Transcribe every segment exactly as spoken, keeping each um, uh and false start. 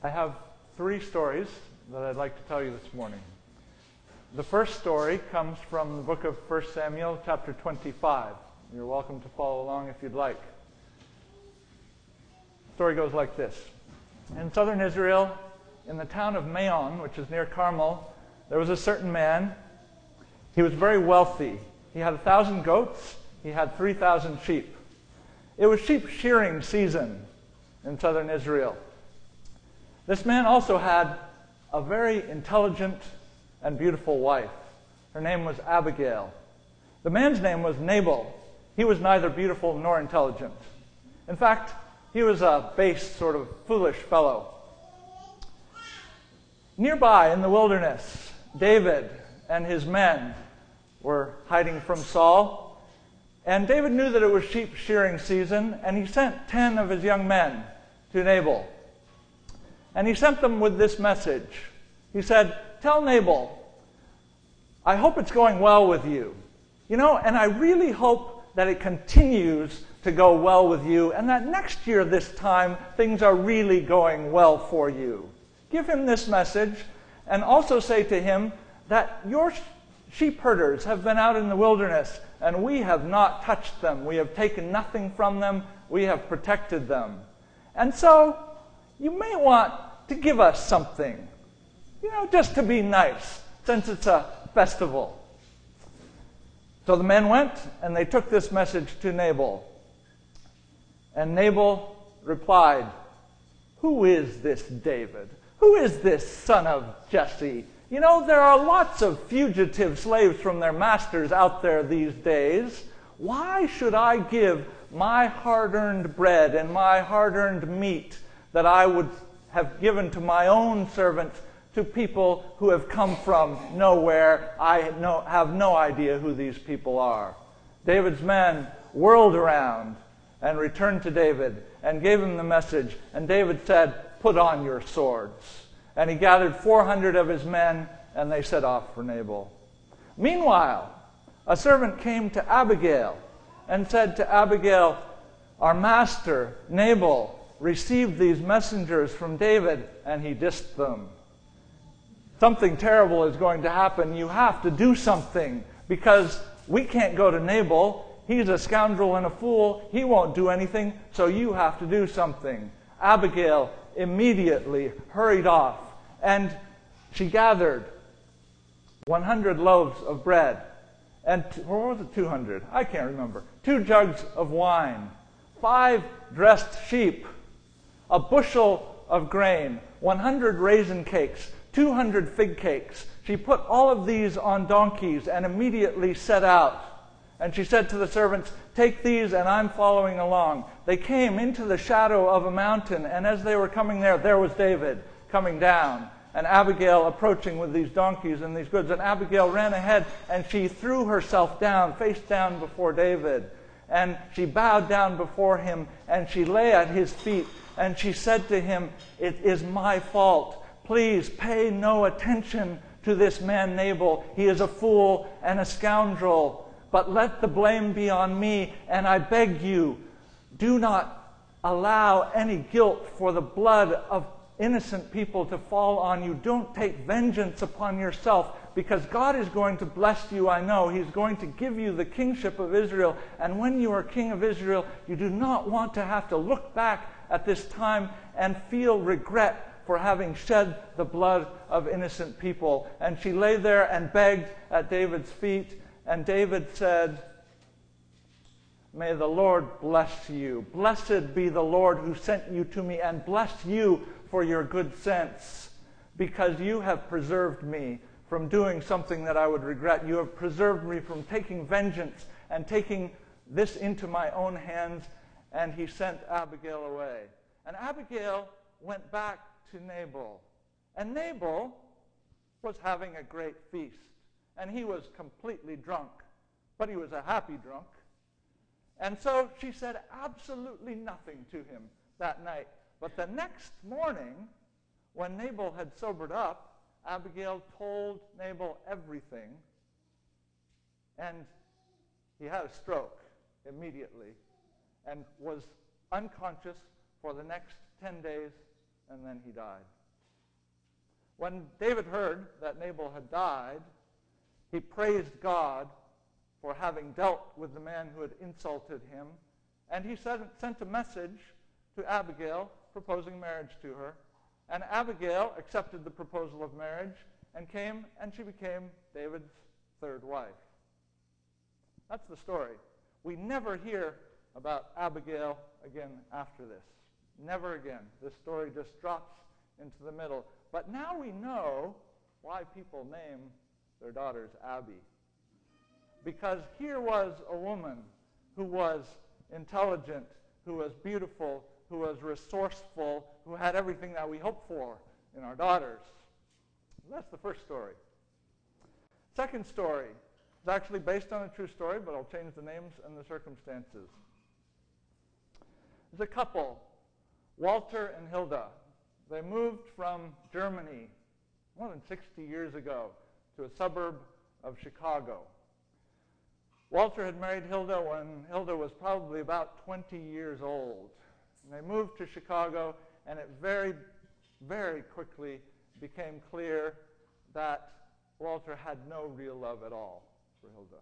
I have three stories that I'd like to tell you this morning. The first story comes from the book of First Samuel, chapter twenty-five. You're welcome to follow along if you'd like. The story goes like this. In southern Israel, in the town of Maon, which is near Carmel, there was a certain man. He was very wealthy. He had a thousand goats. He had three thousand sheep. It was sheep shearing season in southern Israel. This man also had a very intelligent and beautiful wife. Her name was Abigail. The man's name was Nabal. He was neither beautiful nor intelligent. In fact, he was a base, sort of foolish fellow. Nearby in the wilderness, David and his men were hiding from Saul. And David knew that it was sheep shearing season, and he sent ten of his young men to Nabal. And he sent them with this message. He said, "Tell Nabal, I hope it's going well with you. You know, and I really hope that it continues to go well with you, and that next year this time things are really going well for you. Give him this message, and also say to him that your sheep herders have been out in the wilderness, and we have not touched them. We have taken nothing from them. We have protected them. And so you may want to give us something, you know, just to be nice, since it's a festival." So the men went, and they took this message to Nabal. And Nabal replied, "Who is this David? Who is this son of Jesse? You know, there are lots of fugitive slaves from their masters out there these days. Why should I give my hard-earned bread and my hard-earned meat that I would have given to my own servants to people who have come from nowhere? I no, have no idea who these people are." David's men whirled around and returned to David and gave him the message. And David said, "Put on your swords." And he gathered four hundred of his men, and they set off for Nabal. Meanwhile, a servant came to Abigail and said to Abigail, "Our master, Nabal, received these messengers from David, and he dissed them. Something terrible is going to happen. You have to do something, because we can't go to Nabal. He's a scoundrel and a fool. He won't do anything, so you have to do something." Abigail immediately hurried off, and she gathered one hundred loaves of bread, and, or was it two hundred? I can't remember. Two jugs of wine, five dressed sheep, a bushel of grain, one hundred raisin cakes, two hundred fig cakes. She put all of these on donkeys and immediately set out. And she said to the servants, "Take these, and I'm following along." They came into the shadow of a mountain, and as they were coming there, there was David coming down, and Abigail approaching with these donkeys and these goods. And Abigail ran ahead, and she threw herself down, face down before David. And she bowed down before him, and she lay at his feet, and she said to him, "It is my fault. Please pay no attention to this man Nabal. He is a fool and a scoundrel. But let the blame be on me, and I beg you, do not allow any guilt for the blood of innocent people to fall on you. Don't take vengeance upon yourself, because God is going to bless you, I know. He's going to give you the kingship of Israel. And when you are king of Israel, you do not want to have to look back at this time and feel regret for having shed the blood of innocent people." And she lay there and begged at David's feet. And David said, "May the Lord bless you. Blessed be the Lord who sent you to me, and bless you for your good sense, because you have preserved me from doing something that I would regret. You have preserved me from taking vengeance and taking this into my own hands." And he sent Abigail away. And Abigail went back to Nabal. And Nabal was having a great feast. And he was completely drunk, but he was a happy drunk. And so she said absolutely nothing to him that night. But the next morning, when Nabal had sobered up, Abigail told Nabal everything, and he had a stroke immediately and was unconscious for the next ten days, and then he died. When David heard that Nabal had died, he praised God for having dealt with the man who had insulted him, and he sent, sent a message to Abigail proposing marriage to her. And Abigail accepted the proposal of marriage and came, and she became David's third wife. That's the story. We never hear about Abigail again after this. Never again. This story just drops into the middle. But now we know why people name their daughters Abby. Because here was a woman who was intelligent, who was beautiful, who was resourceful, who had everything that we hope for in our daughters. That's the first story. Second story is actually based on a true story, but I'll change the names and the circumstances. There's a couple, Walter and Hilda. They moved from Germany more than sixty years ago to a suburb of Chicago. Walter had married Hilda when Hilda was probably about twenty years old. And they moved to Chicago, and it very, very quickly became clear that Walter had no real love at all for Hilda.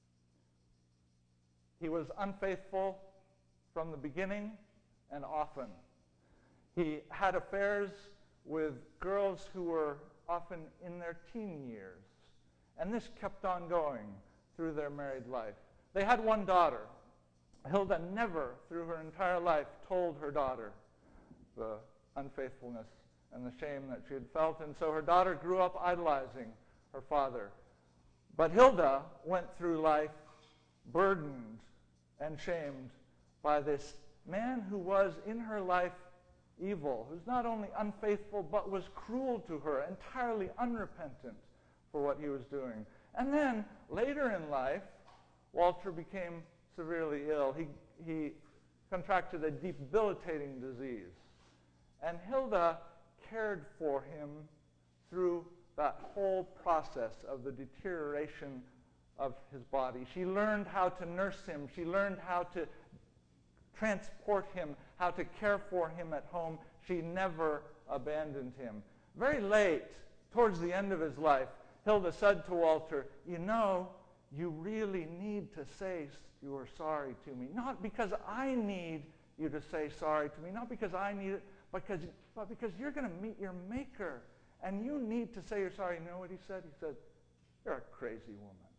He was unfaithful from the beginning and often. He had affairs with girls who were often in their teen years, and this kept on going through their married life. They had one daughter. Hilda never, through her entire life, told her daughter the unfaithfulness and the shame that she had felt, and so her daughter grew up idolizing her father. But Hilda went through life burdened and shamed by this man who was in her life evil, who's not only unfaithful but was cruel to her, entirely unrepentant for what he was doing. And then later in life, Walter became severely ill. He, he contracted a debilitating disease. And Hilda cared for him through that whole process of the deterioration of his body. She learned how to nurse him. She learned how to transport him, how to care for him at home. She never abandoned him. Very late, towards the end of his life, Hilda said to Walter, "You know, you really need to say you are sorry to me. Not because I need you to say sorry to me, not because I need it, because, but because you're going to meet your Maker, and you need to say you're sorry." You know what he said? He said, "You're a crazy woman."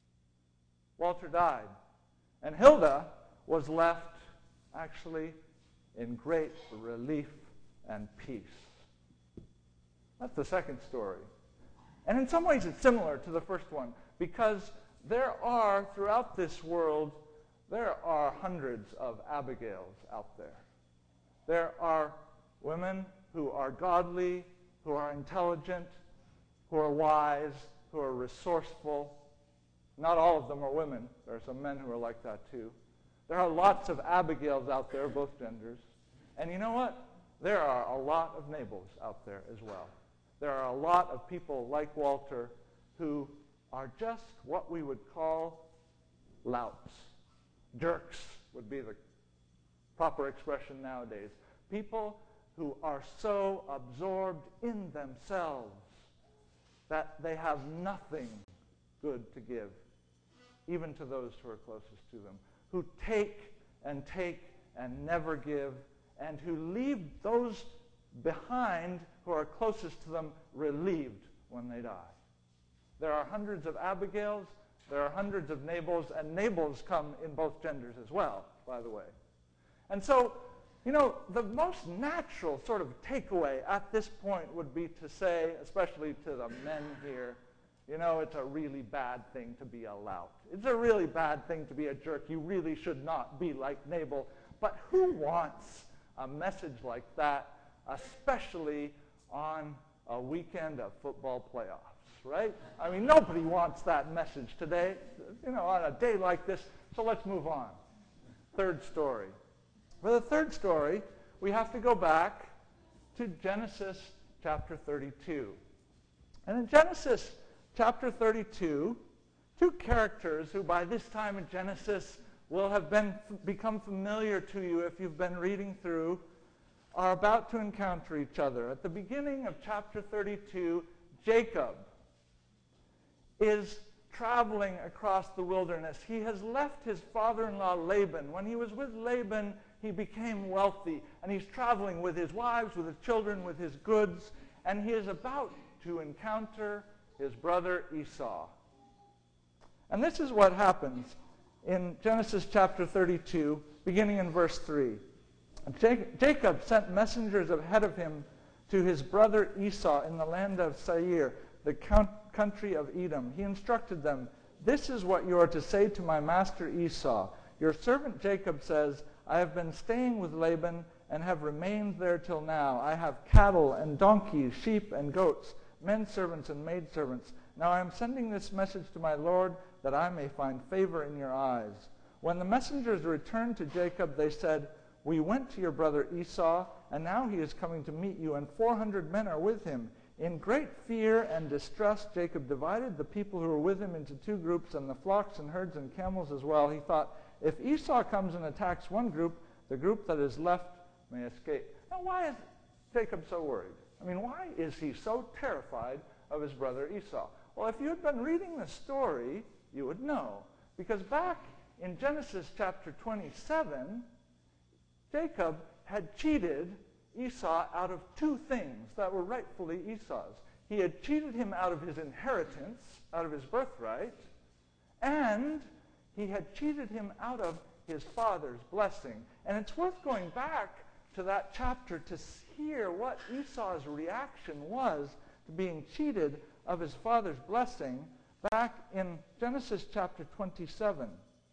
Walter died, and Hilda was left actually in great relief and peace. That's the second story. And in some ways it's similar to the first one, because there are, throughout this world, there are hundreds of Abigails out there. There are women who are godly, who are intelligent, who are wise, who are resourceful. Not all of them are women. There are some men who are like that too. There are lots of Abigails out there, both genders. And you know what? There are a lot of Nabals out there as well. There are a lot of people like Walter who are just what we would call louts. Jerks would be the proper expression nowadays. People who are so absorbed in themselves that they have nothing good to give, even to those who are closest to them, who take and take and never give, and who leave those behind who are closest to them relieved when they die. There are hundreds of Abigails, there are hundreds of Nabals, and Nabals come in both genders as well, by the way. And so, you know, the most natural sort of takeaway at this point would be to say, especially to the men here, you know, it's a really bad thing to be a lout. It's a really bad thing to be a jerk. You really should not be like Nabal. But who wants a message like that, especially on a weekend of football playoffs, right? I mean, nobody wants that message today, you know, on a day like this. So let's move on. Third story. For the third story, we have to go back to Genesis chapter thirty-two. And in Genesis chapter thirty-two, two characters who by this time in Genesis will have been become familiar to you if you've been reading through are about to encounter each other. At the beginning of chapter thirty-two, Jacob is traveling across the wilderness. He has left his father-in-law Laban. When he was with Laban, he became wealthy, and he's traveling with his wives, with his children, with his goods, and he is about to encounter his brother Esau. And this is what happens in Genesis chapter thirty-two, beginning in verse three. Jacob sent messengers ahead of him to his brother Esau in the land of Seir, the country of Edom. He instructed them, "This is what you are to say to my master Esau. Your servant Jacob says, I have been staying with Laban and have remained there till now. I have cattle and donkeys, sheep and goats, men servants and maid servants. Now I am sending this message to my Lord that I may find favor in your eyes." When the messengers returned to Jacob, they said, "We went to your brother Esau, and now he is coming to meet you, and four hundred men are with him." In great fear and distress, Jacob divided the people who were with him into two groups, and the flocks and herds and camels as well. He thought, if Esau comes and attacks one group, the group that is left may escape. Now, why is Jacob so worried? I mean, why is he so terrified of his brother Esau? Well, if you had been reading the story, you would know. Because back in Genesis chapter twenty-seven, Jacob had cheated Esau out of two things that were rightfully Esau's. He had cheated him out of his inheritance, out of his birthright, and he had cheated him out of his father's blessing. And it's worth going back to that chapter to hear what Esau's reaction was to being cheated of his father's blessing back in Genesis chapter twenty-seven.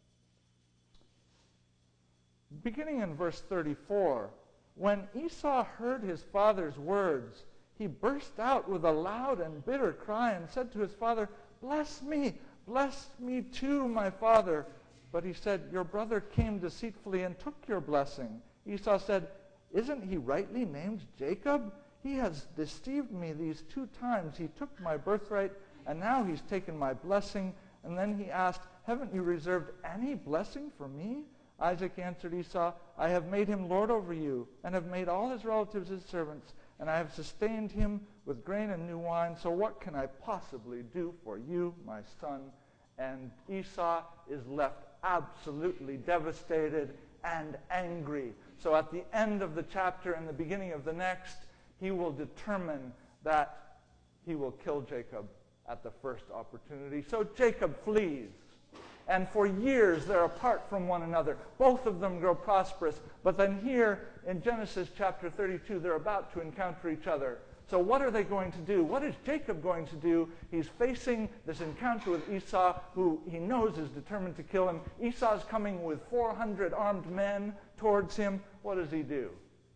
Beginning in verse thirty-four, when Esau heard his father's words, he burst out with a loud and bitter cry and said to his father, "Bless me, bless me too, my father." But he said, "Your brother came deceitfully and took your blessing." Esau said, "Isn't he rightly named Jacob? He has deceived me these two times. He took my birthright, and now he's taken my blessing." And then he asked, "Haven't you reserved any blessing for me?" Isaac answered Esau, "I have made him lord over you, and have made all his relatives his servants, and I have sustained him with grain and new wine. So what can I possibly do for you, my son?" And Esau is left absolutely devastated and angry. So at the end of the chapter and the beginning of the next, he will determine that he will kill Jacob at the first opportunity. So Jacob flees. And for years they're apart from one another. Both of them grow prosperous. But then here in Genesis chapter thirty-two, they're about to encounter each other. So what are they going to do? What is Jacob going to do? He's facing this encounter with Esau, who he knows is determined to kill him. Esau's coming with four hundred armed men towards him. What does he do?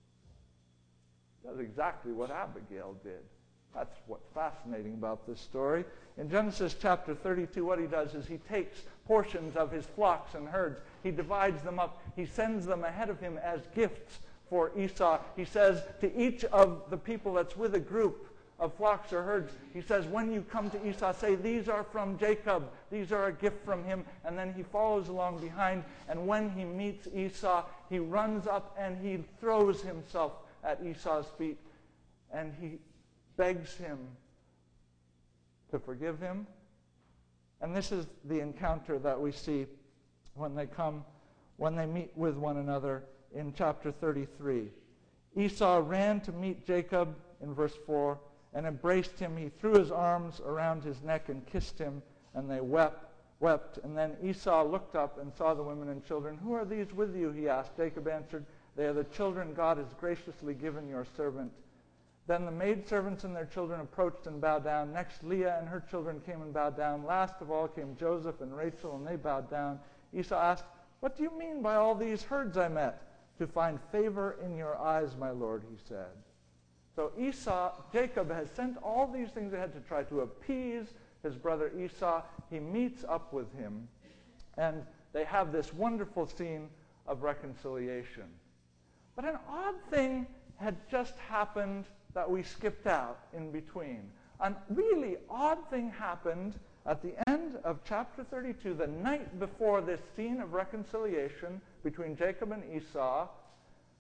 He does exactly what Abigail did. That's what's fascinating about this story. In Genesis chapter thirty-two, what he does is he takes portions of his flocks and herds. He divides them up. He sends them ahead of him as gifts for Esau. He says to each of the people that's with a group of flocks or herds, he says, when you come to Esau, say, "These are from Jacob. These are a gift from him." And then he follows along behind. And when he meets Esau, he runs up and he throws himself at Esau's feet. And he begs him to forgive him. And this is the encounter that we see when they come, when they meet with one another in chapter thirty-three. Esau ran to meet Jacob in verse four and embraced him. He threw his arms around his neck and kissed him, and they wept, wept. And then Esau looked up and saw the women and children. "Who are these with you?" he asked. Jacob answered, "They are the children God has graciously given your servant." Then the maidservants and their children approached and bowed down. Next, Leah and her children came and bowed down. Last of all came Joseph and Rachel, and they bowed down. Esau asked, "What do you mean by all these herds I met?" "To find favor in your eyes, my lord," he said. So Esau, Jacob has sent all these things ahead to try to appease his brother Esau. He meets up with him, and they have this wonderful scene of reconciliation. But an odd thing had just happened that we skipped out in between. A really odd thing happened at the end of chapter thirty-two, the night before this scene of reconciliation between Jacob and Esau.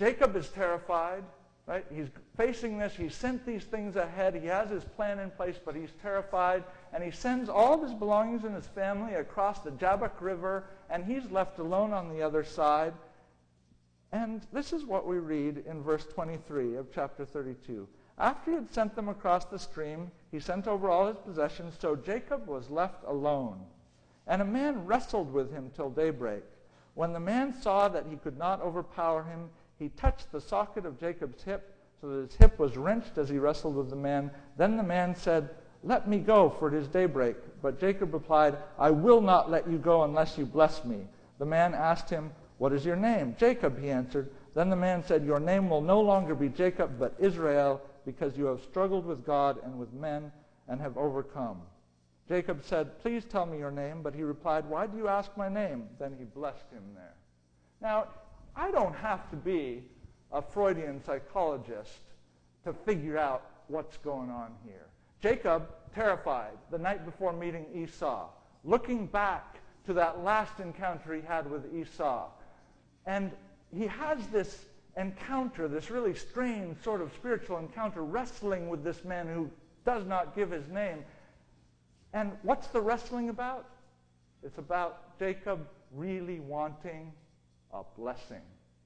Jacob is terrified, right? He's facing this. He sent these things ahead. He has his plan in place, but he's terrified. And he sends all of his belongings and his family across the Jabbok River, and he's left alone on the other side. And this is what we read in verse twenty-three of chapter thirty-two. After he had sent them across the stream, he sent over all his possessions, so Jacob was left alone. And a man wrestled with him till daybreak. When the man saw that he could not overpower him, he touched the socket of Jacob's hip, so that his hip was wrenched as he wrestled with the man. Then the man said, "Let me go, for it is daybreak." But Jacob replied, "I will not let you go unless you bless me." The man asked him, "What is your name?" "Jacob," he answered. Then the man said, "Your name will no longer be Jacob, but Israel, because you have struggled with God and with men and have overcome." Jacob said, "Please tell me your name." But he replied, "Why do you ask my name?" Then he blessed him there. Now, I don't have to be a Freudian psychologist to figure out what's going on here. Jacob, terrified the night before meeting Esau, looking back to that last encounter he had with Esau. And he has this encounter, this really strange sort of spiritual encounter, wrestling with this man who does not give his name. And what's the wrestling about? It's about Jacob really wanting a blessing.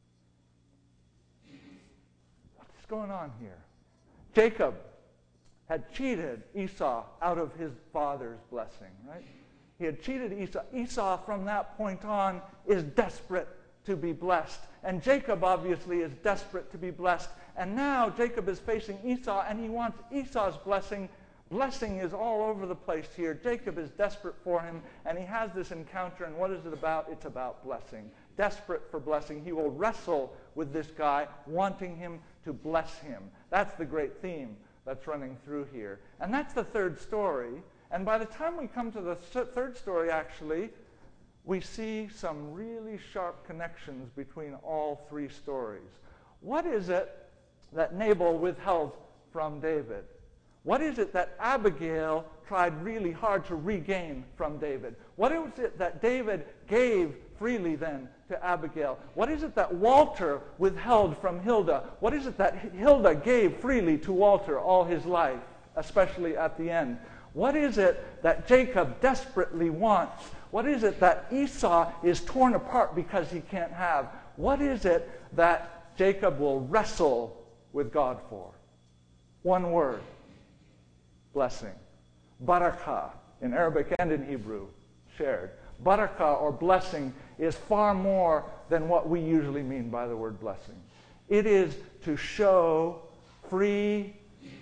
What's going on here? Jacob had cheated Esau out of his father's blessing, right? He had cheated Esau. Esau, from that point on, is desperate to be blessed. And Jacob, obviously, is desperate to be blessed. And now Jacob is facing Esau, and he wants Esau's blessing. Blessing is all over the place here. Jacob is desperate for him, and he has this encounter. And what is it about? It's about blessing. Desperate for blessing. He will wrestle with this guy, wanting him to bless him. That's the great theme that's running through here. And that's the third story. And by the time we come to the third story, actually, we see some really sharp connections between all three stories. What is it that Nabal withheld from David? What is it that Abigail tried really hard to regain from David? What is it that David gave freely then to Abigail? What is it that Walter withheld from Hilda? What is it that Hilda gave freely to Walter all his life, especially at the end? What is it that Jacob desperately wants? What is it that Esau is torn apart because he can't have? What is it that Jacob will wrestle with God for? One word: blessing. Barakah, in Arabic and in Hebrew, shared. Barakah, or blessing, is far more than what we usually mean by the word blessing. It is to show free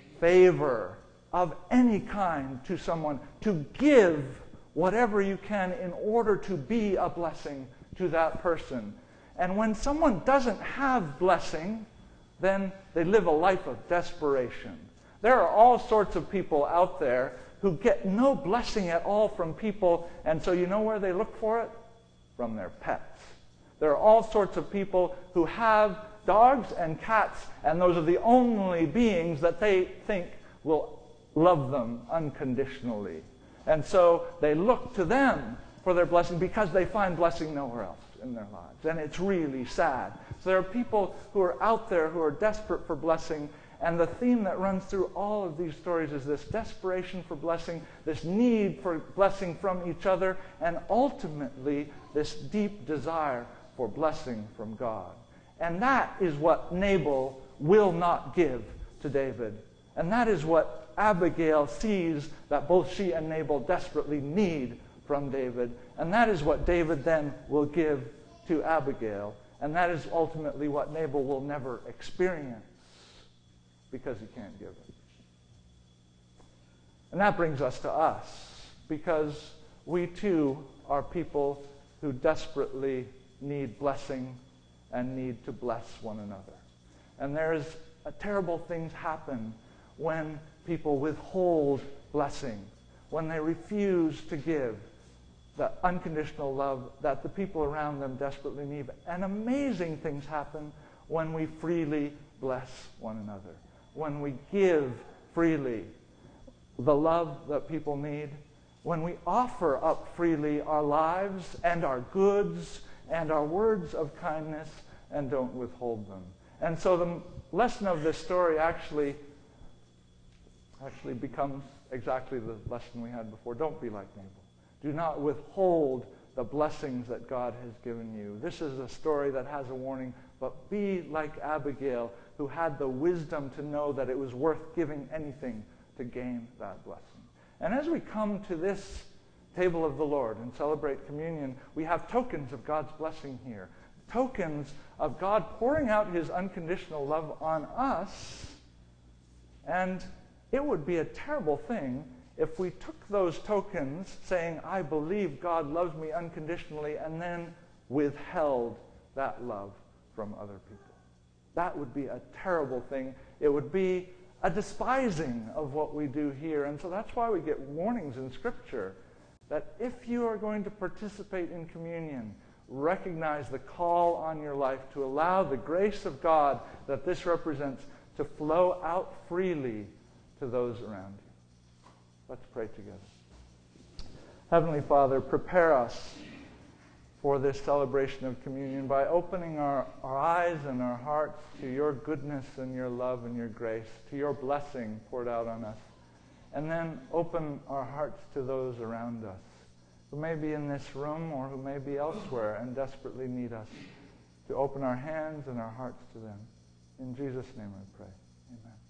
favor of any kind to someone, to give whatever you can in order to be a blessing to that person. And when someone doesn't have blessing, then they live a life of desperation. There are all sorts of people out there who get no blessing at all from people, and so you know where they look for it? From their pets. There are all sorts of people who have dogs and cats, and those are the only beings that they think will love them unconditionally. And so they look to them for their blessing because they find blessing nowhere else in their lives. And it's really sad. So there are people who are out there who are desperate for blessing, and the theme that runs through all of these stories is this desperation for blessing, this need for blessing from each other, and ultimately this deep desire for blessing from God. And that is what Nabal will not give to David. And that is what Abigail sees that both she and Nabal desperately need from David. And that is what David then will give to Abigail. And that is ultimately what Nabal will never experience because he can't give it. And that brings us to us, because we too are people who desperately need blessing and need to bless one another. And there's a terrible things happen when people withhold blessing, when they refuse to give the unconditional love that the people around them desperately need. And amazing things happen when we freely bless one another, when we give freely the love that people need, when we offer up freely our lives and our goods and our words of kindness and don't withhold them. And so the lesson of this story actually, actually becomes exactly the lesson we had before. Don't be like Nabal. Do not withhold the blessings that God has given you. This is a story that has a warning, but be like Abigail, who had the wisdom to know that it was worth giving anything to gain that blessing. And as we come to this table of the Lord and celebrate communion, we have tokens of God's blessing here. Tokens of God pouring out his unconditional love on us. And it would be a terrible thing if we took those tokens, saying, I believe God loves me unconditionally, and then withheld that love from other people. That would be a terrible thing. It would be a despising of what we do here. And so that's why we get warnings in Scripture that if you are going to participate in communion, recognize the call on your life to allow the grace of God that this represents to flow out freely to those around you. Let's pray together. Heavenly Father, prepare us for this celebration of communion by opening our, our eyes and our hearts to your goodness and your love and your grace, to your blessing poured out on us. And then open our hearts to those around us who may be in this room or who may be elsewhere and desperately need us, to open our hands and our hearts to them. In Jesus' name I pray. Amen.